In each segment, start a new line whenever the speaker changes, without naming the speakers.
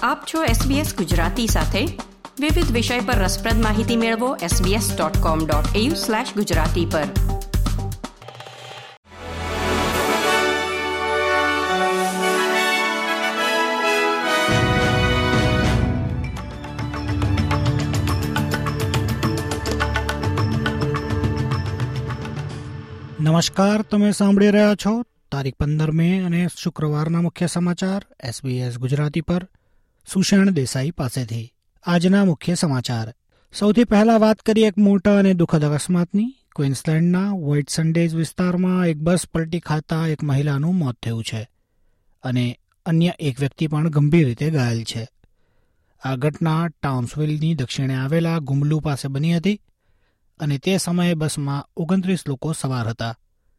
આપ છો SBS ગુજરાતી સાથે. વિવિધ વિષય પર રસપ્રદ માહિતી મેળવો sbs.com.au/gujarati પર.
નમસ્કાર, તમે સાંભળી રહ્યા છો તારીખ 15 મે અને શુક્રવારના મુખ્ય સમાચાર SBS ગુજરાતી પર સુષેણ દેસાઈ પાસેથી. આજના મુખ્ય સમાચાર. સૌથી પહેલા વાત કરીએ એક મોટા અને દુઃખદ અકસ્માતની. ક્વીન્સલેન્ડના વ્હાઇટ સન્ડેઝ વિસ્તારમાં એક બસ પલટી ખાતા એક મહિલાનું મોત થયું છે અને અન્ય એક વ્યક્તિ પણ ગંભીર રીતે ઘાયલ છે. આ ઘટના ટાઉન્સવિલની દક્ષિણે આવેલા ગુમલુ પાસે બની હતી અને તે સમયે બસમાં 29 લોકો સવાર હતા.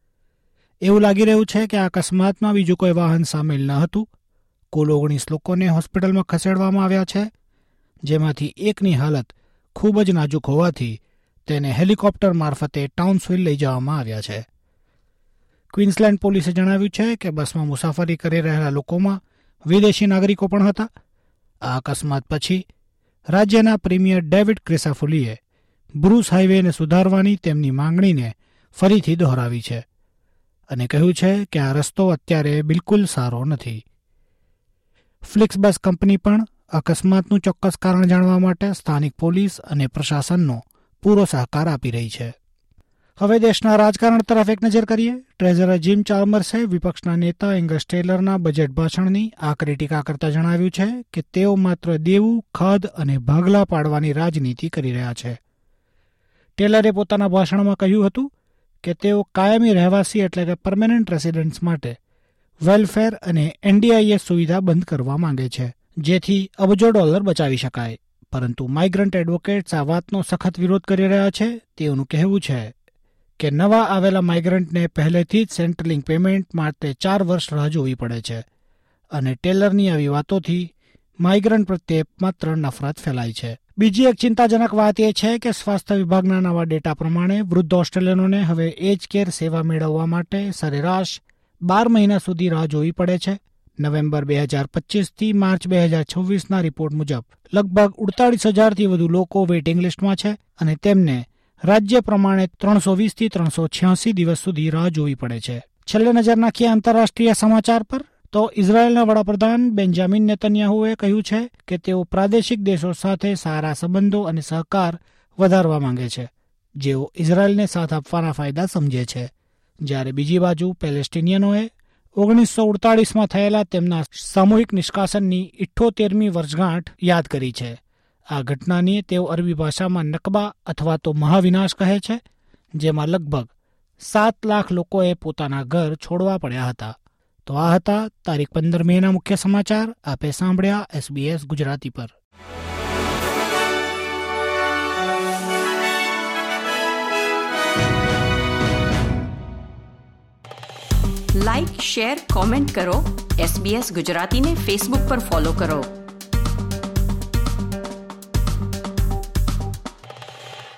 એવું લાગી રહ્યું છે કે આ અકસ્માતમાં બીજું કોઈ વાહન સામેલ ન હતું. કુલ 19 લોકોને હોસ્પિટલમાં ખસેડવામાં આવ્યા છે, જેમાંથી એકની હાલત ખૂબ જ નાજુક હોવાથી તેને હેલિકોપ્ટર મારફતે ટાઉન્સવિલ લઈ જવામાં આવ્યા છે. ક્વીન્સલેન્ડ પોલીસે જણાવ્યું છે કે બસમાં મુસાફરી કરી રહેલા લોકોમાં વિદેશી નાગરિકો પણ હતા. આ અકસ્માત પછી રાજ્યના પ્રીમિયર ડેવિડ ક્રિસાફુલીએ બ્રુસ હાઈવેને સુધારવાની તેમની માંગણીને ફરીથી દોહરાવી છે અને કહ્યું છે કે આ રસ્તો અત્યારે બિલકુલ સારો નથી. ફ્લિક્સબસ કંપની પણ અકસ્માતનું ચોક્કસ કારણ જાણવા માટે સ્થાનિક પોલીસ અને પ્રશાસનનો પૂરો સહકાર આપી રહી છે. હવે દેશના રાજકારણ તરફ એક નજર કરીએ. ટ્રેઝરર જીમ ચાલ્મર્સે વિપક્ષના નેતા એંગસ ટેલરના બજેટ ભાષણની આકરી ટીકા કરતા જણાવ્યું છે કે તેઓ માત્ર દેવું, ખદ અને ભાગલા પાડવાની રાજનીતિ કરી રહ્યા છે. ટેલરે પોતાના ભાષણમાં કહ્યું હતું કે તેઓ કાયમી રહેવાસી એટલે કે પરમેનન્ટ રેસિડન્ટ્સ માટે વેલફેર અને NDIS સુવિધા બંધ કરવા માંગે છે, જેથી અબજો ડોલર બચાવી શકાય. પરંતુ માઇગ્રન્ટ એડવોકેટ્સ આ વાતનો સખત વિરોધ કરી રહ્યા છે. તેઓનું કહેવું છે કે નવા આવેલા માઇગ્રન્ટને પહેલેથી જ સેન્ટ્રલિંક પેમેન્ટ માટે 4 વર્ષ રાહ જોવી પડે છે અને ટેલરની આવી વાતોથી માઇગ્રન્ટ પ્રત્યે માત્ર નફરત ફેલાય છે. બીજી એક ચિંતાજનક વાત એ છે કે સ્વાસ્થ્ય વિભાગના નવા ડેટા પ્રમાણે વૃદ્ધ ઓસ્ટ્રેલિયનોને હવે એજ કેર સેવા મેળવવા માટે સરેરાશ 12 મહિના સુધી રાહ જોવી પડે છે. નવેમ્બર 2025થી માર્ચ 2026ના રિપોર્ટ મુજબ લગભગ 48,000થી વધુ લોકો વેઇટિંગ લિસ્ટમાં છે અને તેમને રાજ્ય પ્રમાણે 320થી 386 દિવસ સુધી રાહ જોવી પડે છે. છેલ્લે નજર નાખીએ આંતરરાષ્ટ્રીય સમાચાર પર તો ઇઝરાયેલના વડાપ્રધાન બેન્જામિન નેતન્યાહુએ કહ્યું છે કે તેઓ પ્રાદેશિક દેશો સાથે સારા સંબંધો અને સહકાર વધારવા માંગે છે, જેઓ ઇઝરાયેલને સાથ આપવાના ફાયદા સમજે છે. જ્યારે બીજી બાજુ પેલેસ્ટિનિયનોએ 1948માં થયેલા તેમના સામૂહિક નિષ્કાસનની 78મી વર્ષગાંઠ યાદ કરી છે. આ ઘટનાની તેઓ અરબી ભાષામાં નકબા અથવા તો મહાવિનાશ કહે છે, જેમાં લગભગ 7 લાખ લોકોએ પોતાના ઘર છોડવા પડ્યા હતા. તો આ હતા તારીખ 15 મેના મુખ્ય સમાચાર. આપે સાંભળ્યા SBS ગુજરાતી પર.
લાઇક, શેર, કોમેન્ટ કરો. SBS ગુજરાતીને ફેસબુક પર ફોલો કરો.